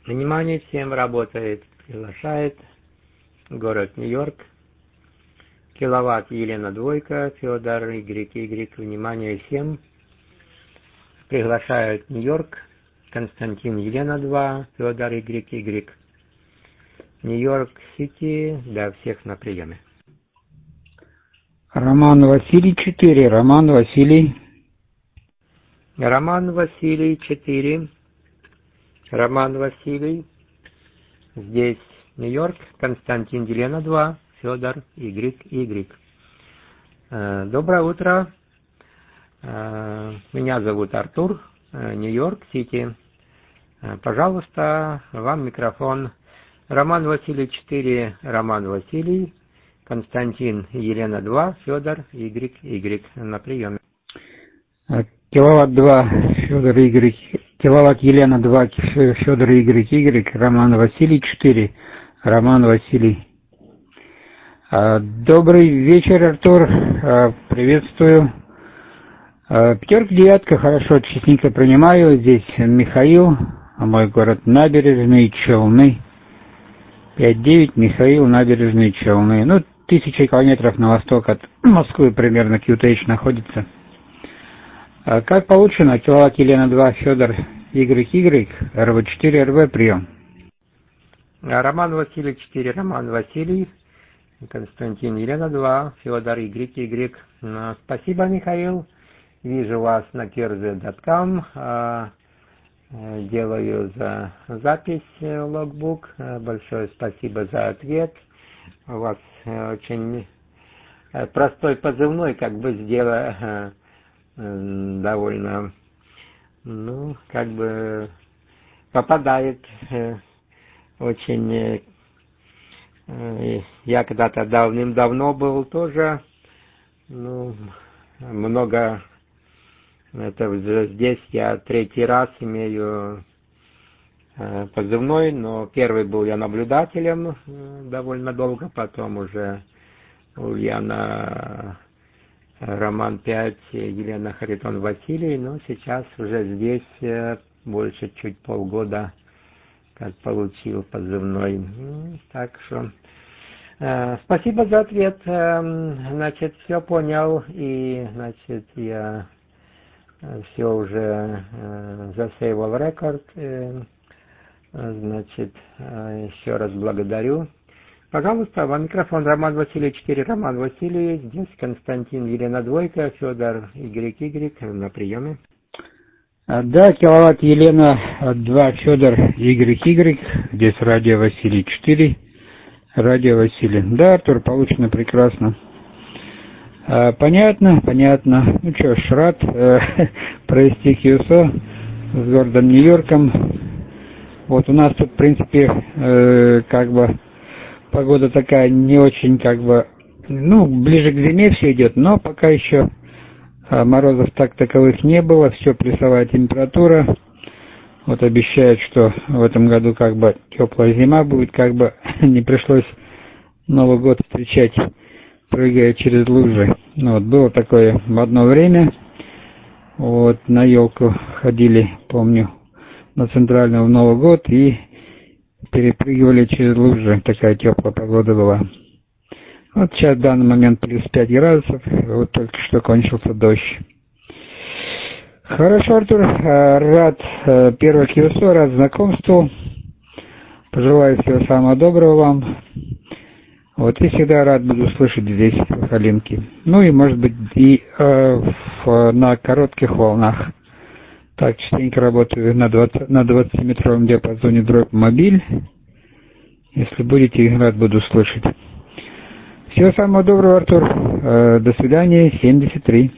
Внимание всем, работает, приглашает город Нью-Йорк. Киловатт Елена Двойка, Федор Y. Внимание всем. Приглашают Нью-Йорк. Константин Елена 2, Федор Y. Нью-Йорк Сити, для всех на приеме. Роман Василий 4, Роман Василий. Роман Василий 4. Роман Василий. Здесь Нью-Йорк, Константин Елена 2, Федор Y. Доброе утро. Меня зовут Артур, Нью-Йорк Сити. Пожалуйста, вам микрофон. Роман Василий 4, Роман Василий. Константин Елена 2, Федор Y. На приеме. Киловатт 2, Федор Y. Киловатт Елена 2, Федор Y. Роман Василий 4, Роман Василий. Добрый вечер, Артур. Приветствую. Пятерка, девятка, хорошо, частенько принимаю. Здесь Михаил, мой город Набережные Челны. 5-9, Михаил, Набережные Челны. 1000 километров на восток от Москвы примерно QTH находится. Как получено, киловатт Елена 2, Федор YY, РВ4, РВ, прием. Роман Василий 4, Роман Василий. Константин Елена 2, Федор YY. Спасибо, Михаил. Вижу вас на kyrgyz.com. Делаю запись логбук. Большое спасибо за ответ. У вас очень простой позывной, сделая довольно, попадает очень. Я когда-то давным-давно был тоже, много. Это здесь я третий раз имею позывной, но первый был я наблюдателем довольно долго, потом уже Ульяна Роман 5, Елена Харитон Василий, но сейчас уже здесь больше чуть полгода как получил позывной. Так что спасибо за ответ. Все понял, и я все уже засейвал рекорд. Еще раз благодарю. Пожалуйста, вам микрофон. Роман Василий 4, Роман Василий. Здесь Константин Елена Двойка, Федор YY на приеме. Да, киловатт Елена 2, Федор YY. Здесь радио Василий 4, радио Василий. Да, Артур, получено прекрасно. Понятно. Рад провести QSO с городом Нью-Йорком. У нас тут, в принципе, погода такая не очень, ближе к зиме все идет, но пока еще морозов таковых не было, все плюсовая температура. Обещают, что в этом году теплая зима будет, не пришлось Новый год встречать, прыгая через лужи. Было такое в одно время. На елку ходили, помню, на центральную в Новый год и перепрыгивали через лужи. Такая теплая погода была. Сейчас в данный момент плюс 5 градусов. Только что кончился дождь. Хорошо, Артур. Рад первой QSO, рад знакомству. Пожелаю всего самого доброго вам. И всегда рад буду слышать здесь, в Халинке. И, может быть, и на коротких волнах. Так, частенько работаю на 20-метровом диапазоне дробь мобиль. Если будете, рад буду слышать. Всего самого доброго, Артур. До свидания, 73.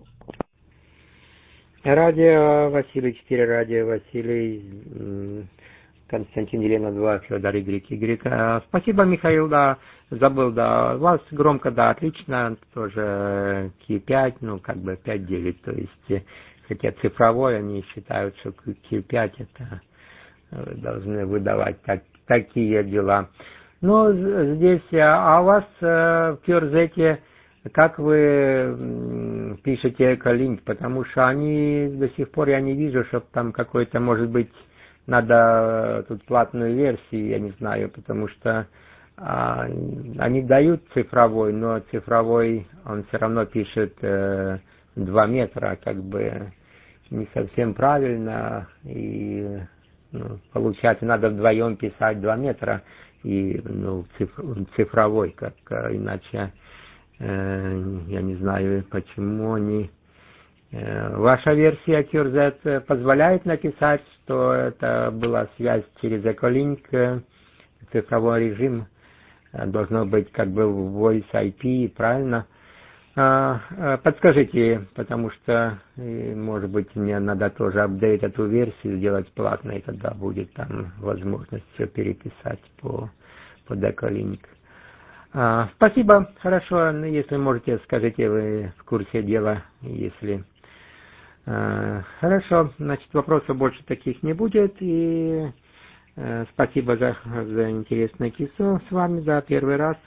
Радио Василий 4, радио Василий. Константин Елена 2, Федор YY. Спасибо, Михаил, забыл, у вас громко, отлично, тоже Q5, 5-9, то есть, хотя цифровой, они считают, что Q5 это должны выдавать такие дела. Здесь, у вас в QRZ, как вы пишете эколинк, потому что они до сих пор, я не вижу, чтобы там какой-то, может быть, надо тут платную версию, я не знаю, потому что они дают цифровой, но цифровой он все равно пишет 2 метра, как бы не совсем правильно, и получается, надо вдвоем писать 2 метра, и цифровой, как иначе, я не знаю, почему они... Ваша версия QRZ позволяет написать, что это была связь через Echolink, цифровой режим, должно быть как бы Voice IP, правильно? Подскажите, потому что, может быть, мне надо тоже апдейт эту версию сделать платной, тогда будет там возможность все переписать по Echolink. Спасибо, хорошо, если можете, скажите, вы в курсе дела, если... Хорошо, значит, вопросов больше таких не будет, и спасибо за интересное КИСО с вами, за первый раз.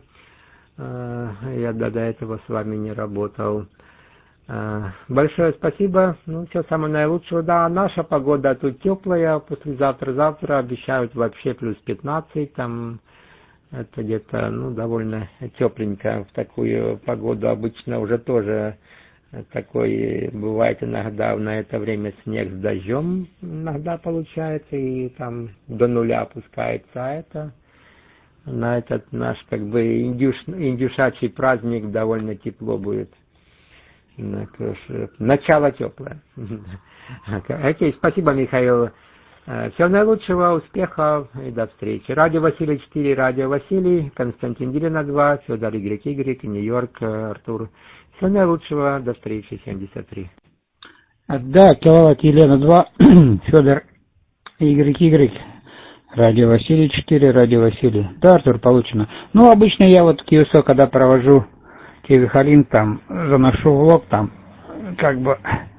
Я до этого с вами не работал. Большое спасибо. Все самое наилучшего. Да, наша погода тут теплая. Послезавтра-завтра обещают вообще плюс 15. Там это где-то, довольно тепленько. В такую погоду обычно уже тоже такой бывает иногда на это время снег с дождем иногда получается. И там до 0 опускается. А это... На этот наш как бы индюшачий праздник довольно тепло будет. Начало теплое. Окей, спасибо, Михаил. Всего наилучшего, успехов и до встречи. Радио Василий 4, Радио Василий, Константин Дилина 2, Федор YY, Нью-Йорк, Артур. Всего наилучшего, до встречи, 73. Да, киловатт Елена 2, Федор YY. Радио Василий 4, Радио Василий. Да, Артур, получено. Обычно я вот QSO, когда провожу TV-Холинк, там, заношу в лог, там, как бы,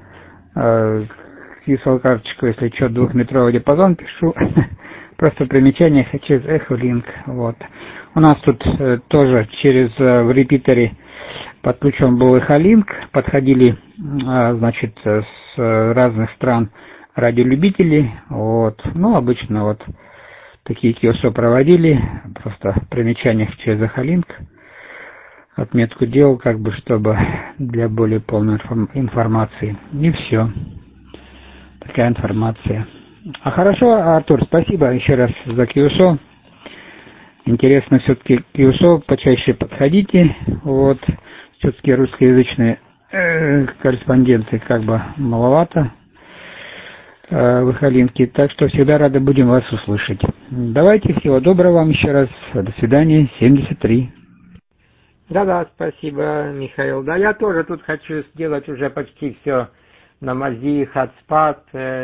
QSO-карточку, если что, 2-метровый диапазон пишу. Просто примечание через Echolink, вот. У нас тут тоже через, в репитере подключен был Echolink, подходили, значит, с разных стран радиолюбителей, вот. Обычно вот такие QSO проводили, просто в примечаниях через Echolink отметку делал, как бы, чтобы для более полной информации. И все. Такая информация. Хорошо, Артур, спасибо еще раз за QSO. Интересно все-таки QSO, почаще подходите. Вот. Все-таки русскоязычные корреспонденции как бы маловато в Echolink, так что всегда рады будем вас услышать. Давайте, всего доброго вам еще раз. До свидания, 73. Да, спасибо, Михаил. Да, я тоже тут хочу сделать уже почти все на мази, hotspot,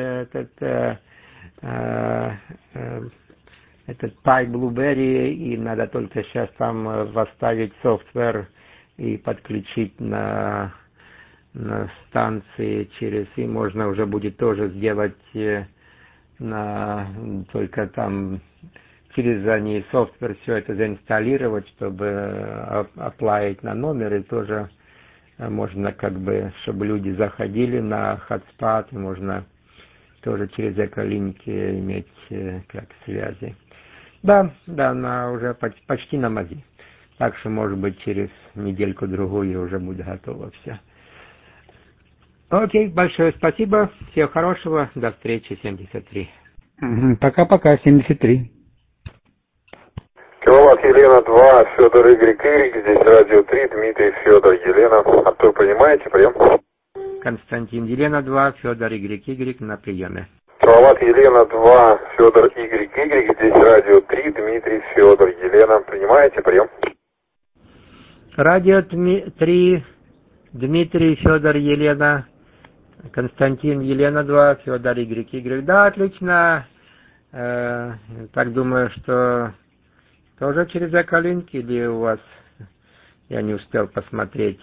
этот Pi Blueberry, и надо только сейчас там восставить софтвер и подключить на станции через, и можно уже будет тоже сделать только там через они софтвер все это заинсталлировать, чтобы оплавить на номер, и тоже можно как бы, чтобы люди заходили на hotspot, и можно тоже через Echolink иметь как связи. Да, она уже почти на мази. Так что, может быть, через недельку-другую уже будет готово все. Окей, большое спасибо. Всего хорошего. До встречи, 73. Пока-пока, 73. Киловатт Елена 2, Федор YY, здесь радио 3, Дмитрий, Федор, Елена. Артур, принимаете прием? Константин, Елена 2, Федор YY на приеме. Киловатт Елена 2, Федор YY, здесь радио 3, Дмитрий, Федор, Елена. Принимаете прием? Радио 3, Дмитрий, Федор, Елена. Константин, Елена 2, Федор YY. Да, отлично. Так думаю, что тоже через Echolink или у вас, я не успел посмотреть,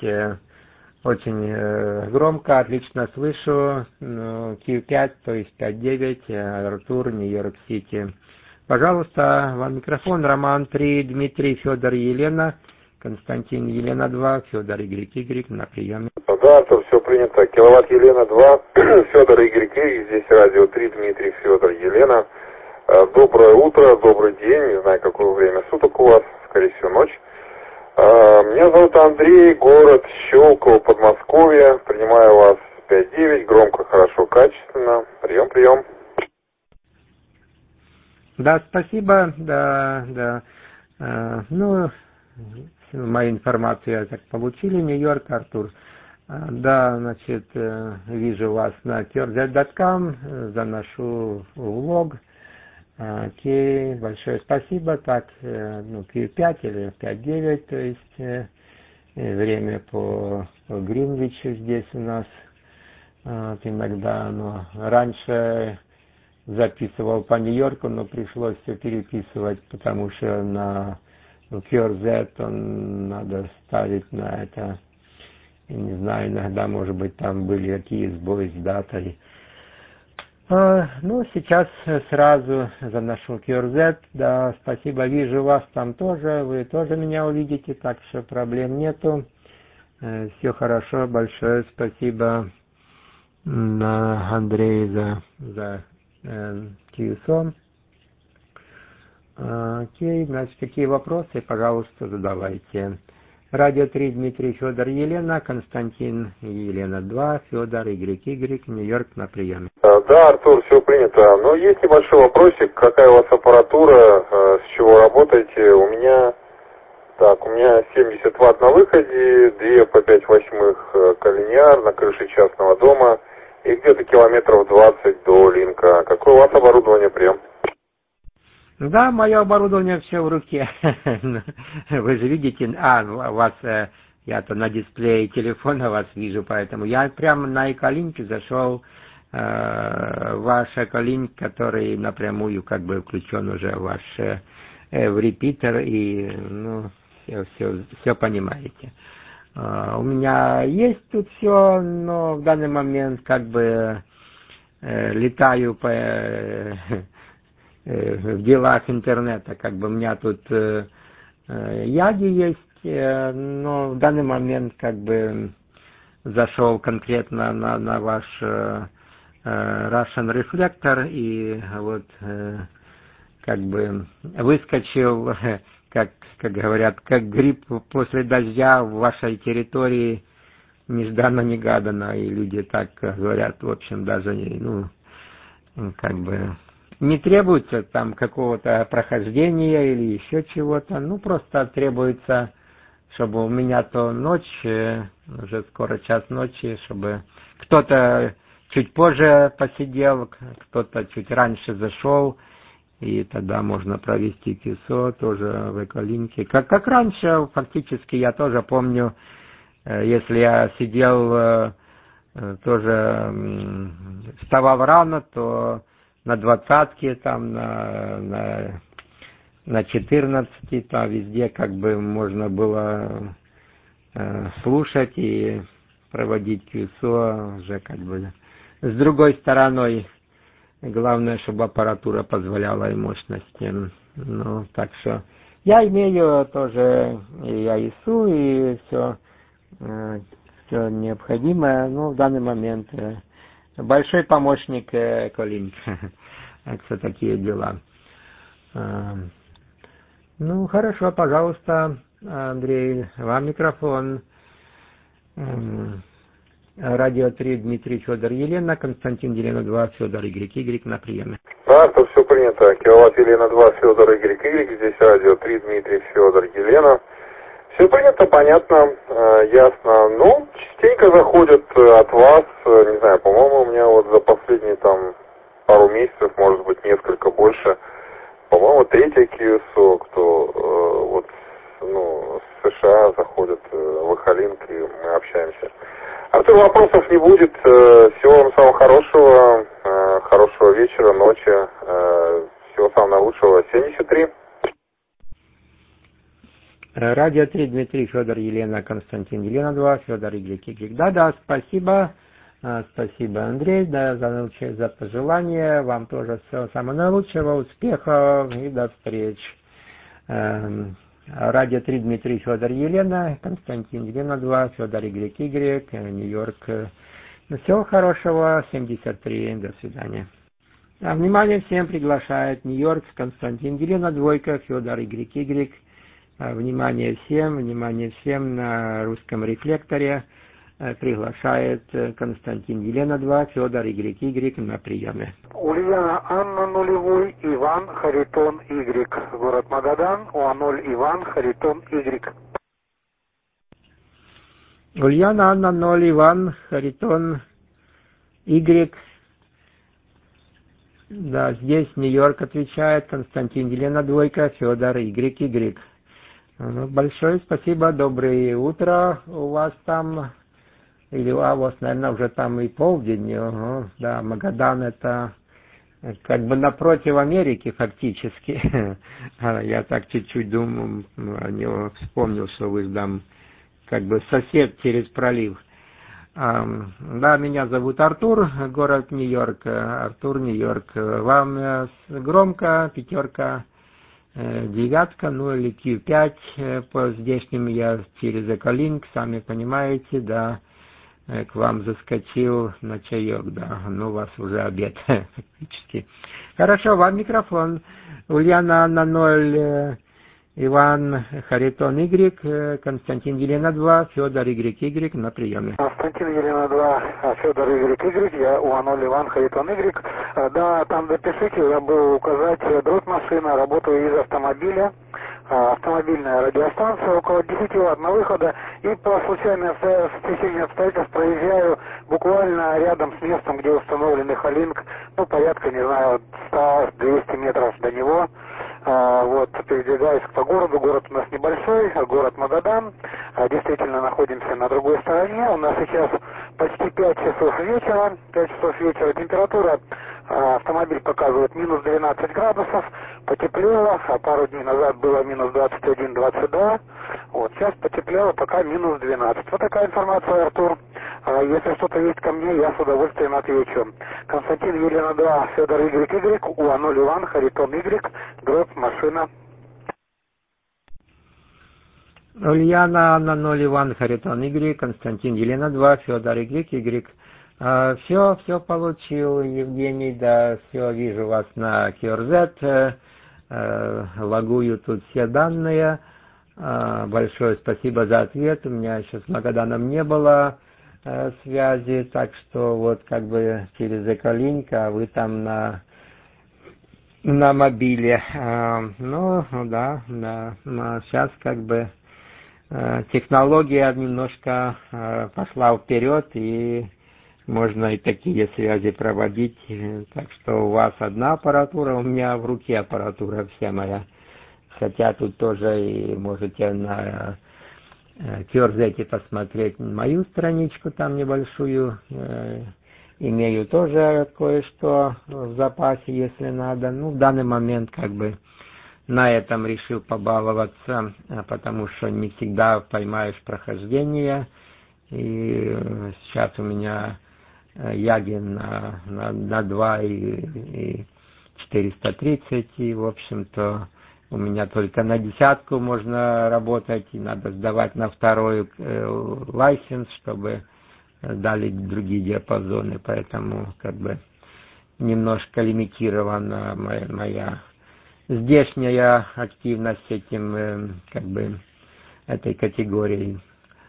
очень громко, отлично слышу, Q5, то есть 5.9, Артур, Нью-Йорк-Сити. Пожалуйста, вам микрофон, Роман 3, Дмитрий, Федор, Елена, Константин Елена 2, Федор Y на приеме. Да, Артур, все принято. Киловатт Елена 2, Федор Y, здесь радио 3, Дмитрий, Федор, Елена. Доброе утро, добрый день, не знаю, какое время суток у вас, скорее всего, ночь. Меня зовут Андрей, город Щелково, Подмосковье. Принимаю вас 5-9, громко, хорошо, качественно. Прием, прием. Да, спасибо, да. Ну, мою информацию я так получили, Нью-Йорк, Артур. Да, значит, вижу вас на QRZ.com, заношу влог. Окей, большое спасибо. Так, Q5 или 5-9, то есть время по Гринвичу здесь у нас. Вот, иногда, но раньше записывал по Нью-Йорку, но пришлось все переписывать, потому что на QRZ надо ставить на это, я не знаю, иногда, может быть, там были какие сбои с датой. Ну, сейчас сразу заношу QRZ, да, спасибо, вижу вас там тоже, вы тоже меня увидите, так что проблем нету, все хорошо, большое спасибо Андрей за QSO. Окей, значит, какие вопросы, пожалуйста, задавайте. Радио 3, Дмитрий, Федор, Елена, Константин, Елена 2, Федор, Y, Нью-Йорк на приеме. Да, Артур, все принято. Но есть небольшой вопросик, какая у вас аппаратура, с чего работаете? У меня 70 ватт на выходе, 2 по 5/8 коллиньяр на крыше частного дома и где-то километров 20 до линка. Какое у вас оборудование, прием? Да, мое оборудование все в руке. Вы же видите, у вас, я-то на дисплее телефона вас вижу, поэтому я прямо на эколинке зашел, ваш эколинк, который напрямую как бы включен уже в репитер, и все понимаете. У меня есть тут все, но в данный момент как бы летаю в делах интернета, как бы у меня тут Яги есть, но в данный момент как бы зашел конкретно на ваш Russian Reflector и вот как бы выскочил, как говорят, как гриб после дождя в вашей территории нежданно-негаданно, и люди так говорят, в общем, даже как бы не требуется там какого-то прохождения или еще чего-то, просто требуется, чтобы у меня то ночь, уже скоро час ночи, чтобы кто-то чуть позже посидел, кто-то чуть раньше зашел, и тогда можно провести КИСО тоже в эколинке. Как раньше, фактически, я тоже помню, если я сидел, тоже вставал рано, то на 20-ке, там, на 14-ке, там везде как бы можно было слушать и проводить КИСО уже как бы с другой стороной. Главное, чтобы аппаратура позволяла и мощности. Так что я имею тоже и АИСУ, и все необходимое, в данный момент большой помощник Эколинк. Так что такие дела. Хорошо, пожалуйста, Андрей, вам микрофон. Радио 3, Дмитрий, Федор, Елена, Константин, Елена 2, Федор, Y на приеме. Да, то все принято. Киловатт Елена 2, Федор, Y, здесь радио 3, Дмитрий, Федор, Елена. Все принято, понятно, ясно. Частенько заходят от вас, не знаю, по-моему, у меня вот за последние там пару месяцев, может быть, несколько больше, по-моему, третья QSO, кто с США заходит в Эхолинк, и мы общаемся. Артур, вопросов не будет. Всего вам самого хорошего, хорошего вечера, ночи, всего самого наилучшего. 73. Радио 3, Дмитрий, Федор, Елена, Константин, Елена 2, Федор, Y. Да, спасибо. Спасибо, Андрей, за пожелания. Вам тоже всего самого наилучшего, успехов и до встречи. Радио 3 Дмитрий, Федор, Елена, Константин, Елена 2, Федор, Y, Нью-Йорк. Всего хорошего, 73, до свидания. Внимание всем приглашает Нью-Йорк, Константин, Елена, двойка, Федор, Y. Внимание всем на русском рефлекторе. Приглашает Константин, Елена 2, Федор, Y на приеме. Ульяна Анна нулевой, Иван Харитон Y. Город Магадан, УА0 Иван Харитон Y. Ульяна Анна 0, Иван Харитон Y. Да, здесь Нью-Йорк отвечает, Константин, Елена двойка, Федор, Y. Большое спасибо, доброе утро у вас там. Или у вас, наверное, уже там и полдень. Да, Магадан это как бы напротив Америки фактически. Я так чуть-чуть думал, о него вспомнил, что вы там как бы сосед через пролив. Да, меня зовут Артур, город Нью-Йорк. Артур, Нью-Йорк. Вам громко, 5, 9, ну или Q5. По здешним я через Эколинк, сами понимаете, да. К вам заскочил на чаек, да, ну у вас уже обед фактически. Хорошо, вам микрофон. Ульяна Анна 0, Иван Харитон Y, Константин Елена 2, Федор Y на приеме. Константин Елена 2, Федор Y, я УА0 Иван Харитон Y. Да, там запишите, забыл указать, дрот машина, работаю из автомобиля. Автомобильная радиостанция, около 10 Вт на выхода, и по случайному стечению обстоятельств проезжаю буквально рядом с местом, где установлен Эхолинк, ну, порядка, не знаю, 100-200 метров до него. Вот, передвигаюсь по городу, город у нас небольшой, город Магадан, действительно находимся на другой стороне, у нас сейчас почти 5 часов вечера, температура, автомобиль показывает минус 12 градусов, потеплело, а пару дней назад было минус 21-22, вот, сейчас потеплело, пока минус 12. Вот такая информация, Артур. Если что-то есть ко мне, я с удовольствием отвечу. Константин Елена 2, Федор Y, УА0 Иван, Харитон Y, дрот машина. Ульяна Анна 0, Иван Харитон Y, Константин Елена 2, Федор Y. Все получил, Евгений, да, все вижу вас на QRZ, логую тут все данные. Большое спасибо за ответ, у меня еще с Магаданом не было связи, так что вот как бы через Эколинк, а вы там на мобиле. Ну, да, сейчас как бы технология немножко пошла вперед, и можно и такие связи проводить. Так что у вас одна аппаратура, у меня в руке аппаратура вся моя. Хотя тут тоже и можете на QRZ посмотреть мою страничку там небольшую. Имею тоже кое-что в запасе, если надо. Ну, в данный момент как бы на этом решил побаловаться, потому что не всегда поймаешь прохождение. И сейчас у меня Ягин на 2 и 430, и, в общем-то, у меня только на 10 можно работать, и надо сдавать на 2-й лайсенс, чтобы дали другие диапазоны, поэтому как бы немножко лимитирована моя здешняя активность этим, как бы, этой категорией.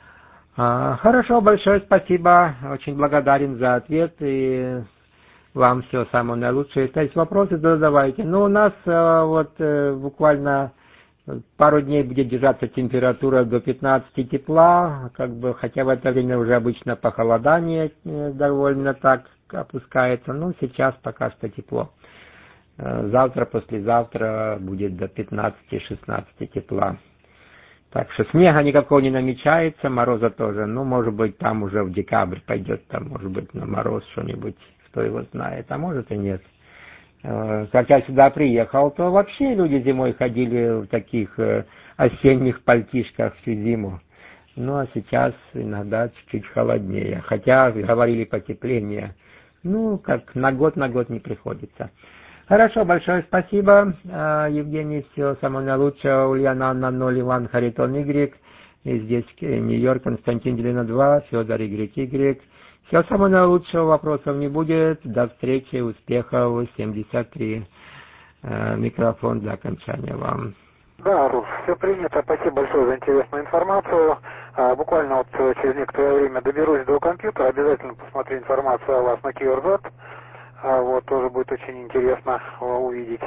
Хорошо, большое спасибо, очень благодарен за ответ, и вам всего самого наилучшего. Если есть вопросы, задавайте. Ну, у нас вот буквально пару дней будет держаться температура до 15 тепла, как бы, хотя в это время уже обычно похолодание довольно так опускается, но сейчас пока что тепло. Завтра, послезавтра будет до 15-16 тепла. Так что снега никакого не намечается, мороза тоже. Ну, может быть, там уже в декабрь пойдет, там, может быть, на мороз что-нибудь, кто его знает, а может и нет. Как я сюда приехал, то вообще люди зимой ходили в таких осенних пальтишках всю зиму. Ну, а сейчас иногда чуть-чуть холоднее. Хотя говорили потепление. Ну, как на год не приходится. Хорошо, большое спасибо, Евгений, всего самого наилучшего. Ульяна Анна 0, Иван Харитон Y, и здесь Нью-Йорк, Константин Елена 2, Федор Y. Всего самого наилучшего, вопросов не будет. До встречи, успехов, 73. Микрофон для окончания вам. Да, Рус, все принято. Спасибо большое за интересную информацию. Буквально вот через некоторое время доберусь до компьютера, обязательно посмотрю информацию о вас на QRZ. Вот, тоже будет очень интересно увидеть.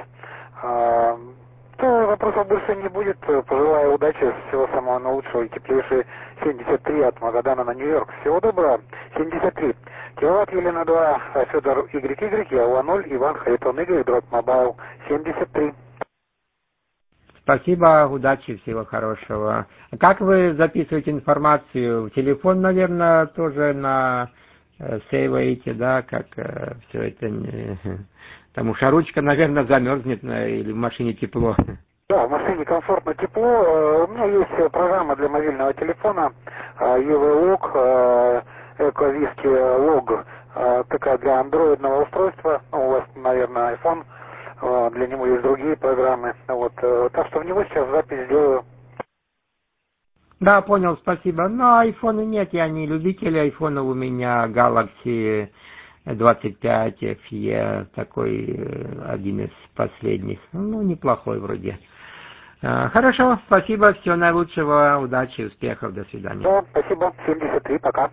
То вопросов больше не будет. Пожелаю удачи, всего самого наилучшего и теплейшие 73 от Магадана на Нью-Йорк. Всего доброго. 73. Киловатт Елена 2, Федор YY, я УА0, Иван Харитон Y, Дрот Мобайл 73. Спасибо, удачи, всего хорошего. Как вы записываете информацию? Телефон, наверное, тоже на сейваете, да, как все это, потому что ручка, наверное, замерзнет, или в машине тепло. Да, в машине комфортно, тепло. У меня есть программа для мобильного телефона, EV-Log, EcoVisky Log, такая для андроидного устройства. Ну, у вас, наверное, iPhone, для него есть другие программы. Вот, так что в него сейчас запись делаю. Да, понял, спасибо. Но айфона нет, я не любитель айфонов, у меня Galaxy 25 FE, такой один из последних. Ну, неплохой вроде. Хорошо, спасибо, всего наилучшего, удачи, успехов, до свидания. Да, спасибо, 73, пока.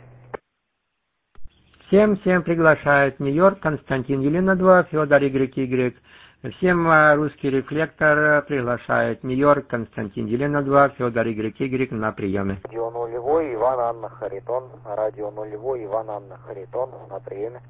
Всем приглашает Нью-Йорк, Константин Елена 2, Федор YY. Всем русский рефлектор приглашает Нью-Йорк, Константин Елена 2, Федор YY на приеме. Радио нулевой, Иван Анна Харитон. Радио нулевой, Иван Анна Харитон на приеме.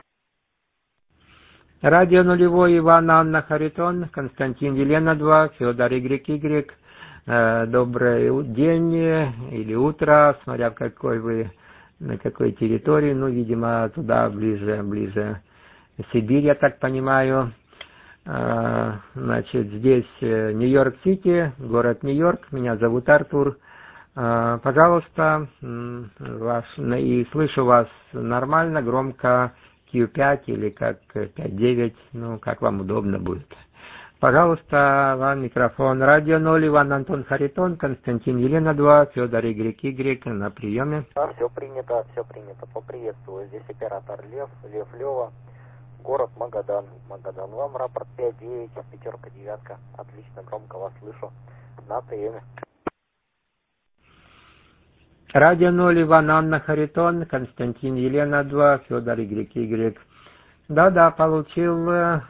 Радио нулевой, Иван Анна Харитон, Константин Елена 2, Федор YY. Добрый день или утро, смотря в какой вы, на какой территории, ну, видимо, туда ближе Сибирь, я так понимаю. Значит, здесь Нью-Йорк-Сити, город Нью-Йорк, меня зовут Артур. Пожалуйста, и слышу вас нормально, громко, Q5 или как 5.9, ну, как вам удобно будет. Пожалуйста, вам микрофон. Радио 0, Иван Антон Харитон, Константин Елена 2, Федор YY на приеме. Да, все принято. Поприветствую. Здесь оператор Лев Лева. Город Магадан. Вам рапорт 5-9, 5-9. Отлично, громко вас слышу. На приеме. Радио 0, Иван Анна Харитон, Константин Елена 2, Федор YY. Да, получил,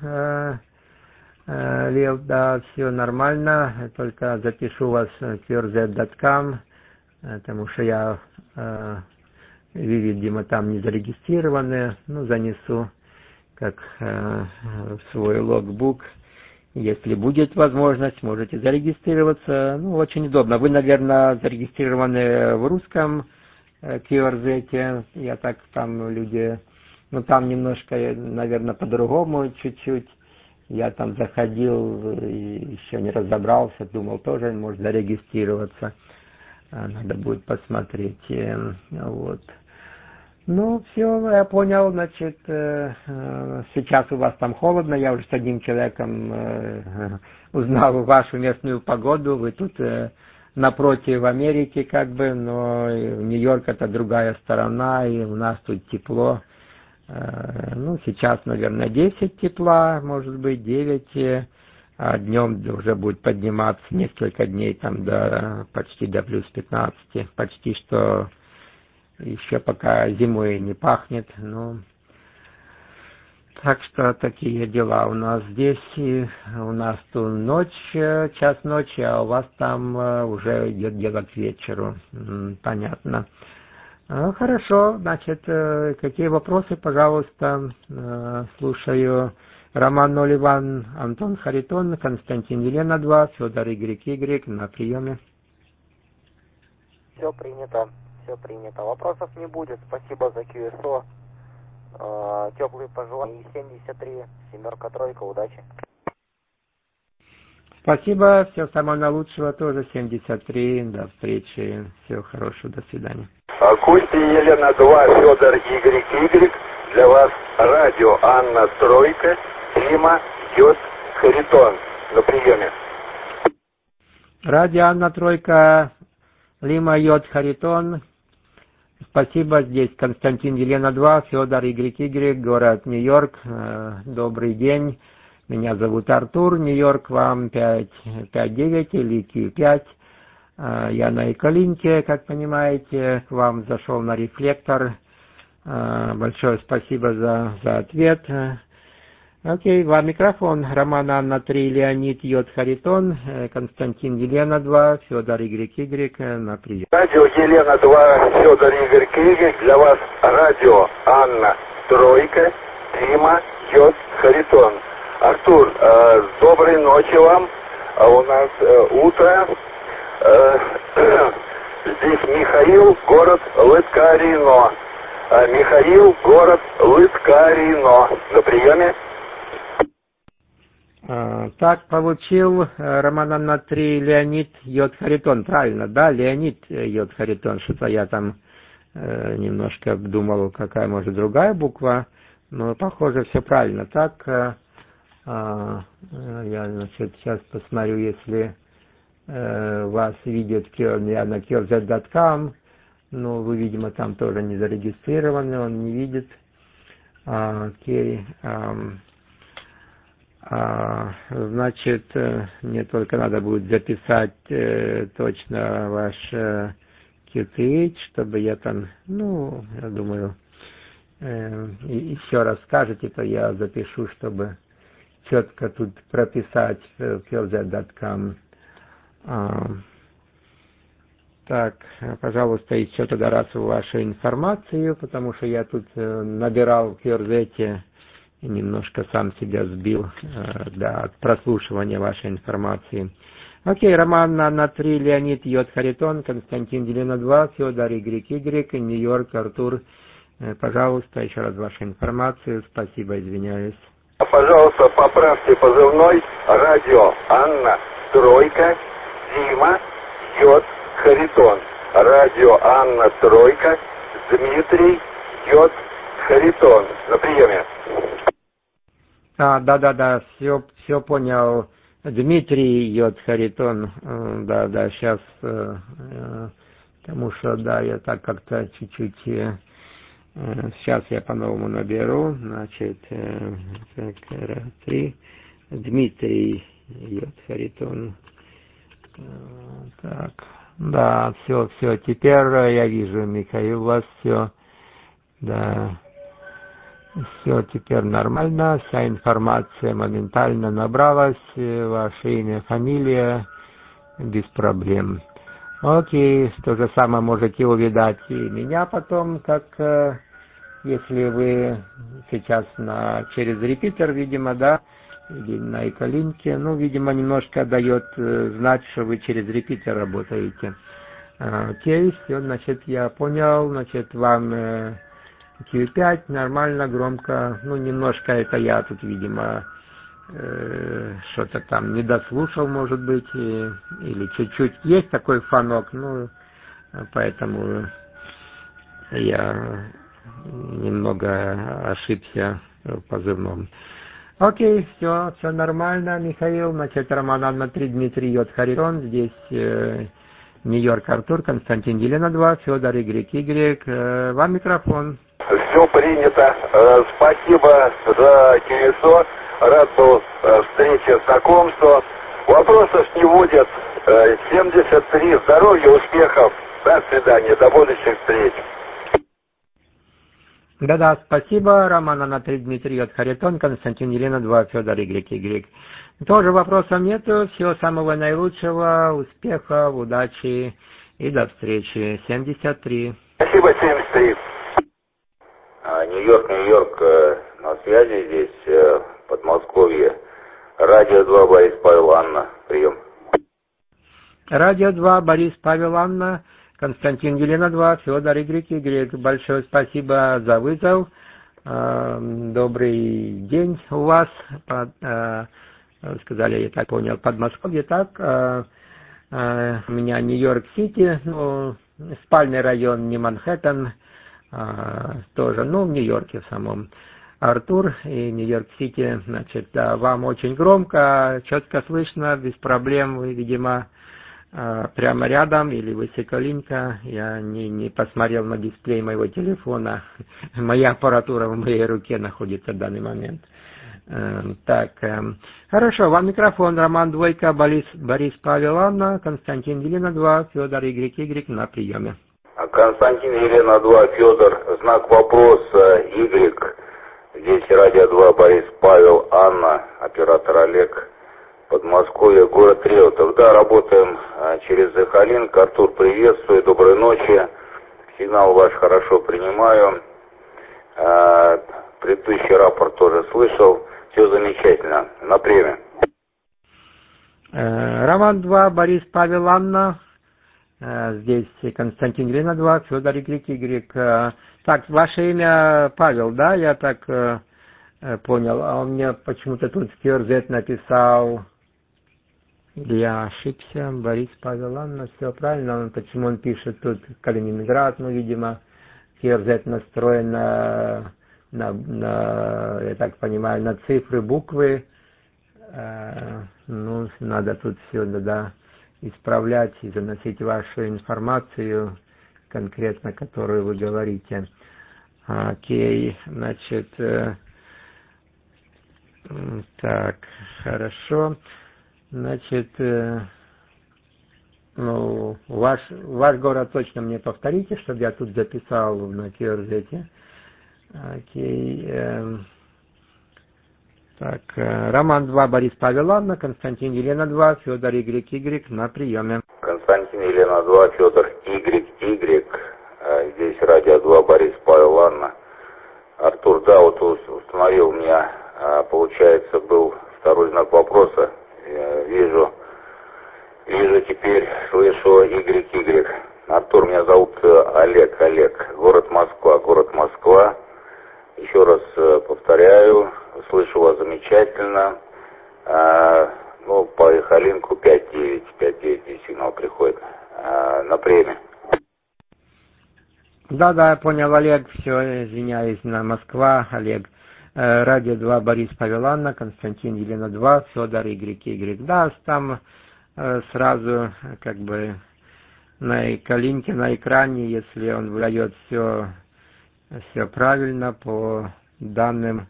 Лев, да, все нормально, только запишу вас qrz.com, потому что я, видимо, там не зарегистрированы, ну, занесу как в свой логбук. Если будет возможность, можете зарегистрироваться. Ну, очень удобно. Вы, наверное, зарегистрированы в русском QRZ. Я так, там люди, ну, там немножко, наверное, по-другому чуть-чуть. Я там заходил и еще не разобрался, думал, тоже может зарегистрироваться. Надо будет посмотреть. Вот. Ну, все, я понял, значит, сейчас у вас там холодно, я уже с одним человеком узнал вашу местную погоду, вы тут напротив Америки, как бы, но Нью-Йорк это другая сторона, и у нас тут тепло. Ну, сейчас, наверное, 10 тепла, может быть, 9, а днем уже будет подниматься несколько дней там почти до плюс 15, почти что еще пока зимой не пахнет, ну, так что такие дела у нас здесь, и у нас тут ночь, час ночи, а у вас там уже идет дело к вечеру, понятно. Хорошо, значит, какие вопросы, пожалуйста, слушаю. Роман 0, Иван Антон Харитон, Константин Елена 2, Федор YY на приеме. Все принято. Вопросов не будет. Спасибо за QSO. Теплые пожелания. 73, 7-3, удачи. Спасибо, всего самого наилучшего, тоже 73, до встречи, всего хорошего, до свидания. Кости Елена 2, Федор YY, для вас радио Анна Тройка, Лима Йод Харитон на приеме. Радио Анна Тройка, Лима Йод Харитон. Спасибо, здесь Константин Елена 2, Федор YY, город Нью-Йорк. Добрый день, меня зовут Артур, Нью-Йорк, вам 5-9 или Q5. Я на Эколинке, как понимаете, к вам зашел на рефлектор. Большое спасибо за ответ. Окей, вам микрофон. Роман Анна 3, Леонид Йод Харитон, Константин Елена 2, Федор YY на прием. Радио Елена 2, Федор YY, для вас радио Анна Тройка, Дима Йод Харитон. Артур, доброй ночи вам. У нас утро. Здесь Михаил, город Лыткарино. Михаил, город Лыткарино. На приеме. Так, получил Роман Анна 3, Леонид Йод Харитон. Правильно, да, Леонид Йод Харитон. Что-то я там немножко думал, какая может другая буква. Но, похоже, все правильно. Так, я, значит, сейчас посмотрю, если вас видят я на killz.com. Ну, вы, видимо, там тоже не зарегистрированы, он не видит. Окей. Значит, мне только надо будет записать точно ваш QTH, чтобы я там, ну, я думаю, еще раз скажете, то я запишу, чтобы четко тут прописать в killz.com. Так, пожалуйста, еще тогда раз вашу информацию, потому что я тут набирал в QRZ и немножко сам себя сбил от прослушивания вашей информации. Окей, Роман Анна 3, Леонид Йод Харитон, Константин Елена 2, Федор YY, Нью-Йорк, Артур. Пожалуйста, еще раз вашу информацию. Спасибо, извиняюсь. Пожалуйста, поправьте позывной радио Анна Тройка, Дима Йод Харитон. Радио Анна Тройка, Дмитрий Йод Харитон. На приеме. Да, все понял. Дмитрий Йод Харитон. Да, сейчас, потому что, да, я так как-то чуть-чуть, сейчас я по-новому наберу, значит, 3, Дмитрий Йод Харитон. Так, да, все, теперь я вижу, Михаил, у вас все, да. Все теперь нормально, вся информация моментально набралась, ваше имя, фамилия, без проблем. Окей, то же самое можете увидать и меня потом, как если вы сейчас через репитер, видимо, да, или на Эколинке, ну, видимо, немножко дает знать, что вы через репитер работаете. Окей, все, значит, я понял, значит, вам... Q5, нормально, громко, ну, немножко это я тут, видимо, что-то там не дослушал, может быть, или чуть-чуть есть такой фонок, ну, поэтому я немного ошибся в позывном. Окей, все нормально, Михаил, значит, Роман Анна 3, Дмитрий Йод Харитон, здесь... Нью-Йорк, Артур, Константин Елена 2, Федор YY, вам микрофон. Все принято. Спасибо за КСО. Рад был встрече, знакомству. Вопросов не будет. 73. Здоровья, успехов. До свидания. До будущих встреч. Да, спасибо. Роман Анна 3, Дмитрий Йод Харитон, Константин Елена 2, Федор YY. Тоже вопросов нету. Всего самого наилучшего. Успехов, удачи и до встречи. 73. Спасибо, 73. Нью-Йорк, на связи здесь, Подмосковье. Радио 2, Борис Павел, Анна. Прием. Радио 2, Борис Павел, Анна. Константин Елена 2, Федор YY. Большое спасибо за вызов. Добрый день у вас. Сказали, я так понял, Подмосковье. Так, у меня Нью-Йорк-Сити, ну, спальный район, не Манхэттен, тоже, ну, в Нью-Йорке в самом. Артур и Нью-Йорк-Сити. Значит, вам очень громко, четко слышно, без проблем. Вы, видимо, прямо рядом или высоколинка. Я не посмотрел на дисплей моего телефона. Моя аппаратура в моей руке находится в данный момент. Так, хорошо, вам микрофон. Роман Двойка, Борис Павел Анна, Константин Елена 2, Федор YY на приеме. Константин Елена 2, Федор, знак вопроса, Y. Здесь радио 2, Борис Павел Анна, оператор Олег. Подмосковье, город Реутов. Да, работаем через Захалинк. Артур, приветствую, доброй ночи. Сигнал ваш хорошо принимаю. Предыдущий рапорт тоже слышал. Все замечательно. На приеме. Роман 2, Борис Павел Анна. Здесь Константин Елена 2, Федор YY. Так, ваше имя Павел, да? Я так понял. А он мне почему-то тут в QRZ написал... Я ошибся, Борис Павел Анна, все правильно. Почему он пишет тут Калининград? Ну, видимо, QRZ настроен на, я так понимаю, на цифры, буквы. Ну, надо тут все, да, исправлять и заносить вашу информацию, конкретно, которую вы говорите. Окей, значит, так, хорошо. Значит, ну, ваш город точно мне повторите, чтобы я тут записал на QRZ. Окей. Так, Роман 2, Борис Павел Анна, Константин Елена 2, Федор YY на приеме. Константин Елена 2, Федор YY. Здесь радио 2, Борис Павел Анна. Артур, да, вот установил у меня, получается, был второй знак вопроса. Вижу теперь, слышу YY. Артур, меня зовут Олег, город Москва. Еще раз повторяю, слышу вас замечательно. Ну, по Ихалинку 5.9 сигнал приходит. На приеме. Да, я понял, Олег, все, извиняюсь, на Москва, Олег. Радио 2, Борис Павел Анна, Константин Елена 2, Федор YY. Да, там сразу как бы на калинке, на экране, если он выдает все правильно по данным.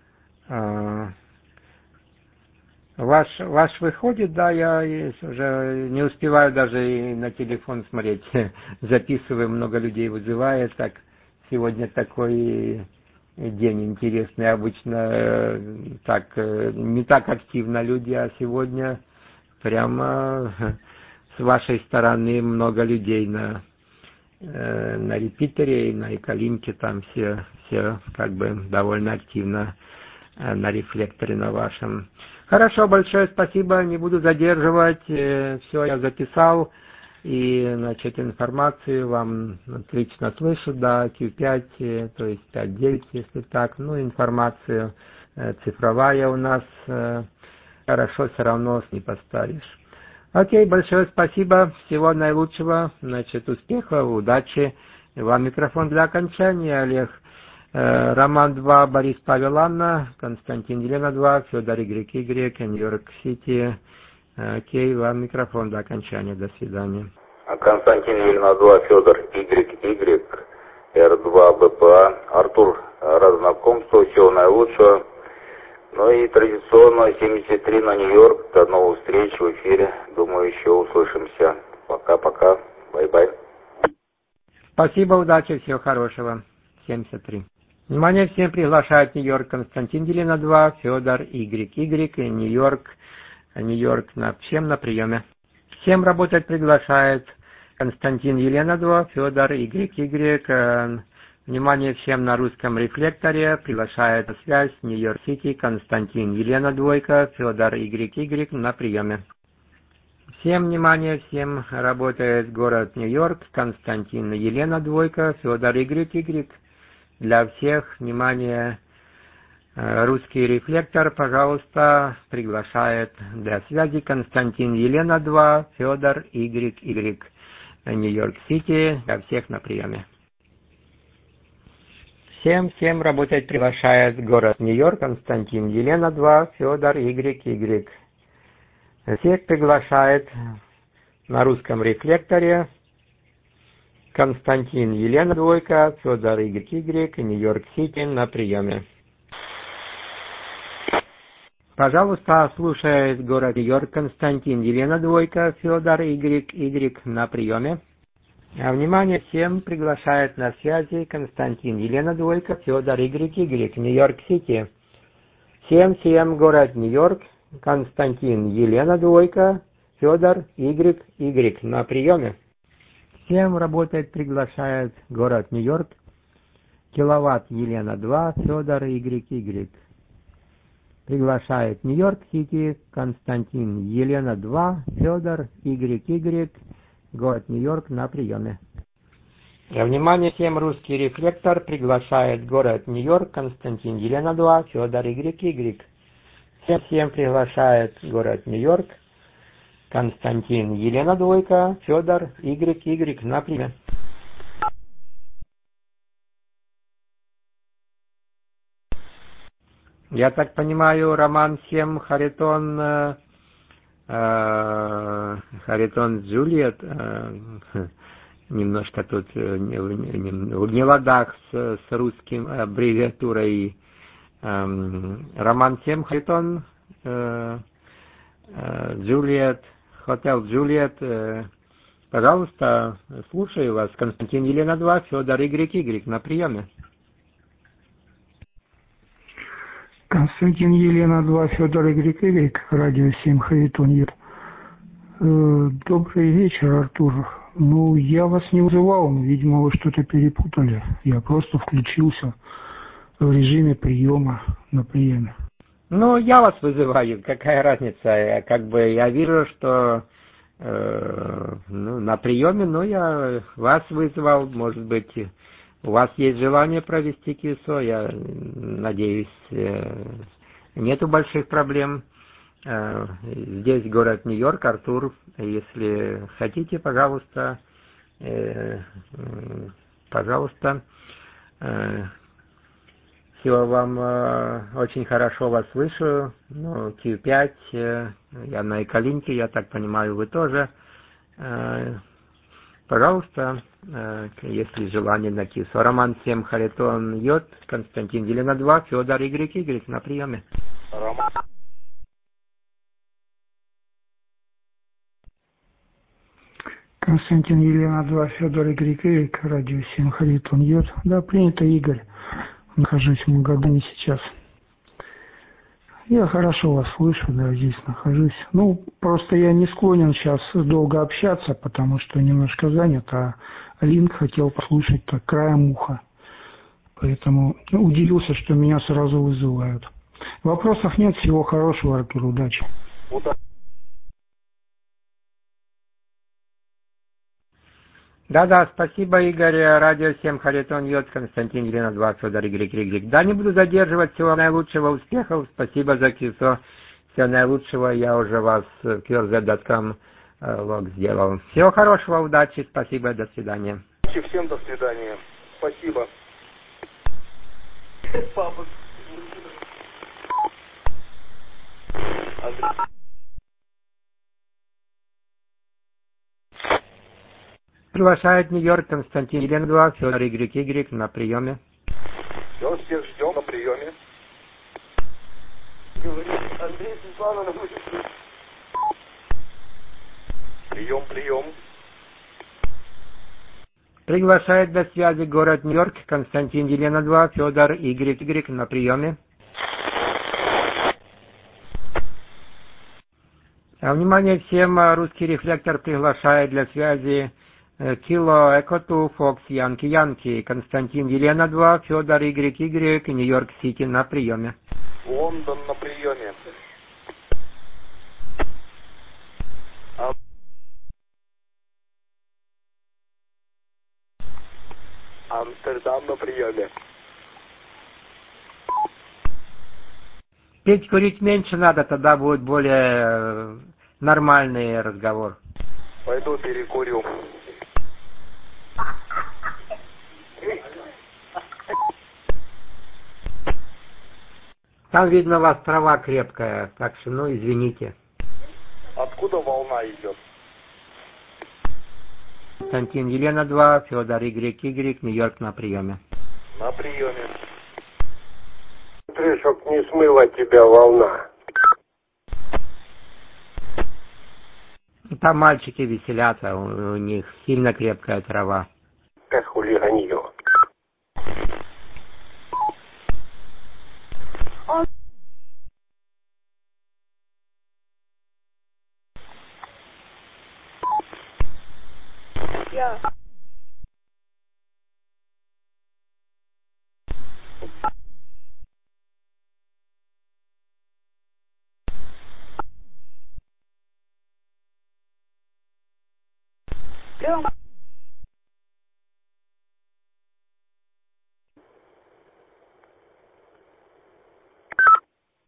Ваш выходит, да, я уже не успеваю даже и на телефон смотреть. Записываю, много людей вызывает, так сегодня такой день интересный. Обычно так не так активно люди, а сегодня прямо с вашей стороны много людей на репитере и на Экалинке, там все как бы довольно активно на рефлекторе на вашем. Хорошо, большое спасибо, не буду задерживать, все я записал, и, значит, информацию вам отлично слышу, да, Q5, то есть 5.9, если так, ну, информацию цифровая у нас, хорошо, все равно не поставишь. Окей, большое спасибо, всего наилучшего, значит, успехов, удачи. Вам микрофон для окончания, Олег. Роман 2, Борис Павел Анна, Константин Елена 2, Федор YY, Нью-Йорк-Сити. Окей, вам микрофон до окончания, до свидания. Константин Елена 2, Федор YY, R2 БПА. Артур, рад знакомству, всего наилучшего. Ну и традиционно 73 на Нью-Йорк. До новых встреч в эфире. Думаю, еще услышимся. Пока-пока. Бай-бай. Спасибо, удачи, всего хорошего. 73. Внимание, всем приглашает Нью-Йорк Константин Елена 2, Федор YY, и Нью-Йорк всем на приеме. Всем работать приглашает Константин Елена 2, Федор YY. Внимание всем на русском рефлекторе. Приглашает на связь Нью-Йорк-Сити Константин Елена 2, Федор YY на приеме. Всем внимание, всем работает город Нью-Йорк, Константин Елена 2, Федор YY. Для всех, внимание, русский рефлектор, пожалуйста, приглашает для связи Константин Елена 2, Федор YY. Нью-Йорк-Сити, для всех на приеме. Всем работать приглашает город Нью-Йорк, Константин, Елена 2, Федор, Y. Всех приглашает на русском рефлекторе Константин, Елена 2, Федор, Y, Нью-Йорк-Сити на приеме. Пожалуйста, слушает город Нью-Йорк, Константин, Елена 2, Федор, Y на приеме. Внимание, всем приглашает на связи Константин, Елена 2, Федор, Y, Нью-Йорк-Сити. Всем город Нью-Йорк, Константин, Елена 2, Федор, Y на приеме. Всем работает приглашает город Нью-Йорк, Киловатт, Елена 2, Федор, Y. Приглашает Нью-Йорк-Сити, Константин, Елена 2, Федор, Y, город Нью-Йорк на приеме. Внимание, всем русский рефлектор приглашает город Нью-Йорк, Константин, Елена 2, Федор, Y. Всем приглашает город Нью-Йорк, Константин, Елена 2, Федор, Y на приеме. Я так понимаю, Роман 7, Харитон Джульет, немножко тут в неладах с русским аббревиатурой. Роман 7, Харитон Джульет, Хотел Джульет. Пожалуйста, слушаю вас. Константин, Елена 2, Федор, Y на приеме. Константин, Елена 2, Федор, Y, радио 7, Харитон. Добрый вечер, Артур. Ну, я вас не вызывал, видимо, вы что-то перепутали. Я просто включился в режиме приема на приеме. Ну, я вас вызываю, какая разница? Я вижу, что на приеме, но я вас вызвал, может быть, у вас есть желание провести КИСО, я надеюсь, нету больших проблем. Здесь город Нью-Йорк, Артур, если хотите, пожалуйста, всего вам очень хорошо вас слышу, ну, Q5, я на Эколинке, я так понимаю, вы тоже. Пожалуйста, если желание на КИСО. Роман 7, Харитон Йод, Константин, Елена 2, Федор, Y на приеме. Константин, Елена 2, Федор, Y, радио 7, Харитон Йод. Да, принято, Игорь. Нахожусь в Магадане сейчас. Я хорошо вас слышу, да, здесь нахожусь. Ну, просто я не склонен сейчас долго общаться, потому что немножко занят, а линк хотел послушать так краем уха. Поэтому удивился, что меня сразу вызывают. Вопросов нет, всего хорошего, Артур, удачи. Да, спасибо, Игорь. Радио 7, Харитон Йод, Константин, Елена 2, Федор, Y. Да, не буду задерживать. Всего наилучшего, успехов. Спасибо за КИСО. Всего наилучшего. Я уже вас в QRZ.com лог сделал. Всего хорошего, удачи. Спасибо, до свидания. Всем до свидания. Спасибо. Папа. Приглашает Нью-Йорк, Константин, Елена 2, Федор, Y на приеме. Все, всех ждем на приеме. Андрей Светлана, прием. Приглашает до связи город Нью-Йорк, Константин, Елена 2, Федор, Y на приеме. Внимание всем, русский рефлектор приглашает для связи Кило Экоту Фокс Янки, Константин, Елена 2, Федор, Y, Нью-Йорк-Сити на приеме. Лондон на приеме. Амстердам на приеме. Петь, курить меньше надо, тогда будет более нормальный разговор. Пойду перекурю. Там, видно, у вас трава крепкая, так что, ну, извините. Откуда волна идет? Константин Елена 2, Федор Y, Нью-Йорк на приеме. На приеме. Смотри, чтоб не смыла тебя волна. Там мальчики веселятся, у них сильно крепкая трава. Как хулиганье. Yeah.